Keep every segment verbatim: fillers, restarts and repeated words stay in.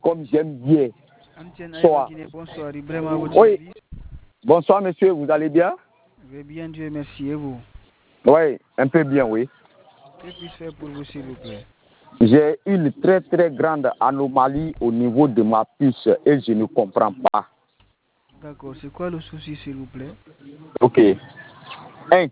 comme j'aime hier. Soir. Bonsoir, Ibrahima, votre oui. service. Bonsoir, monsieur, vous allez bien? Je vais bien, Dieu merci, et vous? Oui, un peu bien, oui. Que puis-je faire pour vous, s'il vous plaît? J'ai une très très grande anomalie au niveau de ma puce et je ne comprends pas. D'accord, c'est quoi le souci, s'il vous plaît? Ok. Un,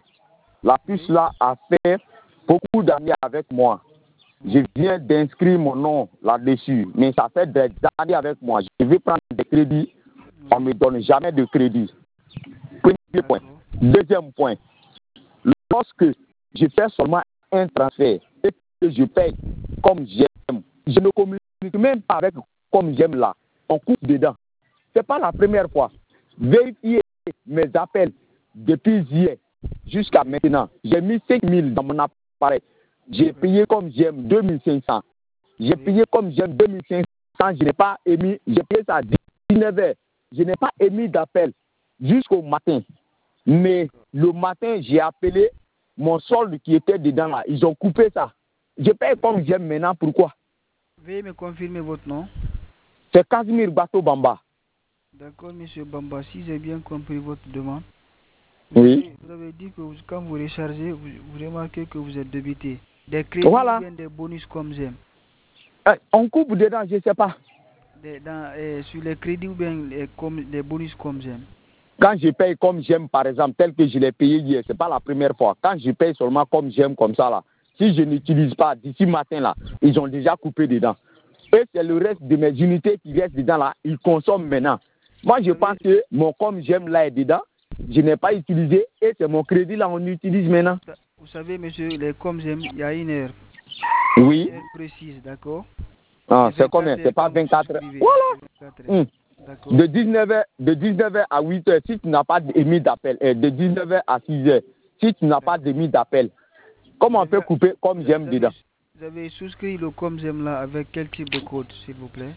la puce là a fait beaucoup d'années avec moi. Je viens d'inscrire mon nom là-dessus, mais ça fait des années avec moi. Je vais prendre des crédits, on ne me donne jamais de crédit. Premier point. Deuxième point, lorsque je fais seulement un transfert et que je paye comme j'aime, je ne communique même pas avec comme j'aime là. On coupe dedans. Ce n'est pas la première fois. Vérifiez mes appels depuis hier jusqu'à maintenant. J'ai mis cinq mille dans mon appareil. J'ai payé comme j'aime deux mille cinq cents. J'ai payé comme j'aime deux mille cinq cents. Je n'ai pas émis. J'ai payé ça à dix-neuf heures. Je n'ai pas émis d'appel jusqu'au matin. Mais le matin, j'ai appelé mon solde qui était dedans là. Ils ont coupé ça. Je paye comme j'aime maintenant. Pourquoi? Veuillez me confirmer votre nom. C'est Casimir Bato Bamba. D'accord, monsieur Bamba. Si j'ai bien compris votre demande, vous, oui. avez, vous avez dit que vous, quand vous rechargez, vous, vous remarquez que vous êtes débité. Des crédits voilà. ou bien des bonus comme j'aime. Euh, on coupe dedans, je ne sais pas. Des, dans, euh, sur les crédits ou bien les, comme, les bonus comme j'aime. Quand je paye comme j'aime, par exemple, tel que je l'ai payé hier, ce n'est pas la première fois. Quand je paye seulement comme j'aime, comme ça, là, si je n'utilise pas d'ici matin, là, ils ont déjà coupé dedans. Et c'est le reste de mes unités qui restent dedans, là, ils consomment maintenant. Moi, je pense que mon comme j'aime, là, est dedans. Je n'ai pas utilisé et c'est mon crédit, là, on utilise maintenant. Vous savez, monsieur, les comme j'aime, il y a une heure. Oui. Une heure précise, d'accord? Ah, c'est combien? C'est pas vingt-quatre heures. Voilà. Hum. De dix-neuf heures, de dix-neuf heures à huit heures, si tu n'as pas émis d'appel, et de dix-neuf heures à six heures, si tu n'as pas émis d'appel, comment on peut couper comme j'aime dedans? Vous avez souscrit le comme j'aime là avec quel type de code, s'il vous plaît?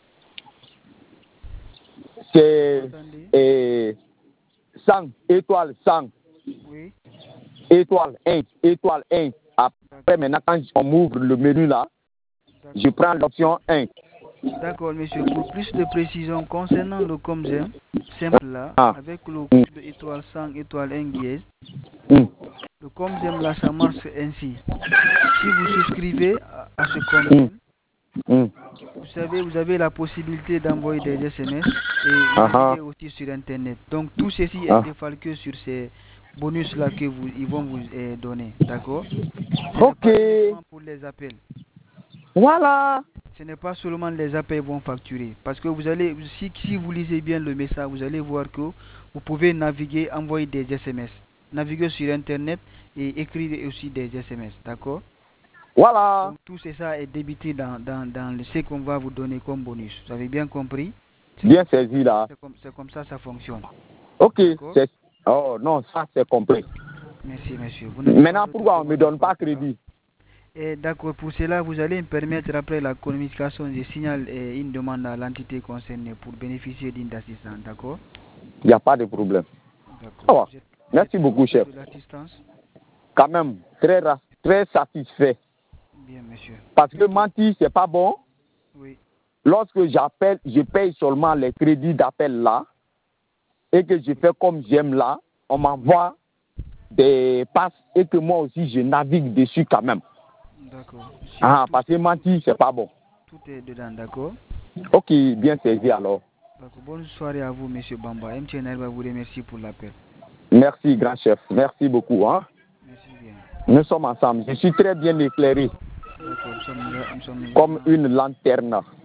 C'est eh, cent, étoile cent, oui. étoile un, étoile un. Après, maintenant, quand on ouvre le menu là, je prends l'option un. D'accord, monsieur. Pour plus de précision concernant le comme j'aime, simple là, ah. avec le code mm. étoile cent, étoile un dièse, mm. le comme j'aime là, ça marche ainsi. Si vous souscrivez à, à ce comme j'aime, mm. vous savez, vous avez la possibilité d'envoyer des S M S et naviguer aussi sur Internet. Donc, tout ceci est défalqué sur ces bonus là que vous, ils vont vous eh, donner. D'accord? Ok. Pas uniquement pour les appels. Voilà. Ce n'est pas seulement les appels vont facturer. Parce que vous allez, si, si vous lisez bien le message, vous allez voir que vous pouvez naviguer, envoyer des S M S. Naviguer sur Internet et écrire aussi des S M S. D'accord? Voilà. Donc tout ça est débité dans, dans, dans ce qu'on va vous donner comme bonus. Vous avez bien compris? Bien saisi là. C'est comme, c'est comme ça ça fonctionne. Ok. Oh non, ça c'est compris. Merci monsieur. Vous Maintenant, pourquoi on ne me donne pas crédit? D'accord, pour cela, vous allez me permettre, après la communication, je signale eh, une demande à l'entité concernée pour bénéficier d'une assistance, d'accord? Il n'y a pas de problème. D'accord. Oh, merci beaucoup, chef. Quand même, très, très satisfait. Bien, monsieur. Parce que mentir, c'est pas bon. Oui. Lorsque j'appelle, je paye seulement les crédits d'appel là, et que je fais comme j'aime là, on m'envoie des passes et que moi aussi, je navigue dessus quand même. D'accord. Ah, parce que mentir, c'est pas bon. Tout est dedans, d'accord? Ok, bien saisi alors. D'accord. Bonne soirée à vous, monsieur Bamba. M T N va vous remercier pour l'appel. Merci, grand chef. Merci beaucoup. Hein? Merci bien. Nous sommes ensemble. Je suis très bien éclairé. D'accord. Nous sommes, nous sommes, comme une lanterne.